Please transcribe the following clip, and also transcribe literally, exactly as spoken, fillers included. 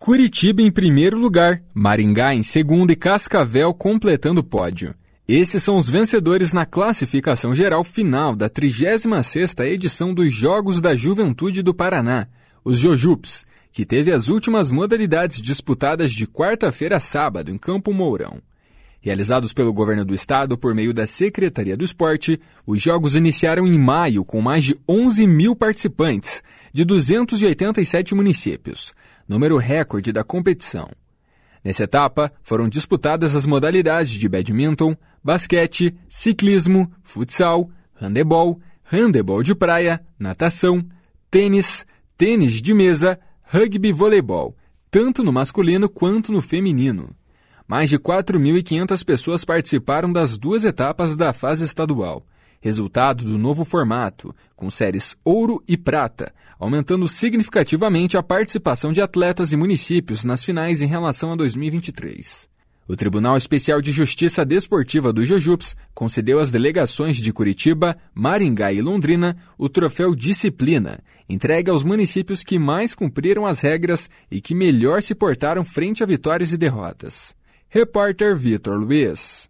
Curitiba em primeiro lugar, Maringá em segundo e Cascavel completando o pódio. Esses são os vencedores na classificação geral final da trigésima sexta edição dos Jogos da Juventude do Paraná, os Jojups, que teve as últimas modalidades disputadas de quarta-feira a sábado em Campo Mourão. Realizados pelo governo do estado por meio da Secretaria do Esporte, os jogos iniciaram em maio com mais de onze mil participantes, de duzentos e oitenta e sete municípios, número recorde da competição. Nessa etapa, foram disputadas as modalidades de badminton, basquete, ciclismo, futsal, handebol, handebol de praia, natação, tênis, tênis de mesa, rugby e voleibol, tanto no masculino quanto no feminino. Mais de quatro mil e quinhentas pessoas participaram das duas etapas da fase estadual, resultado do novo formato, com séries ouro e prata, aumentando significativamente a participação de atletas e municípios nas finais em relação a dois mil e vinte e três. O Tribunal Especial de Justiça Desportiva do Jojups concedeu às delegações de Curitiba, Maringá e Londrina o troféu Disciplina, entregue aos municípios que mais cumpriram as regras e que melhor se portaram frente a vitórias e derrotas. Repórter Vitor Luiz.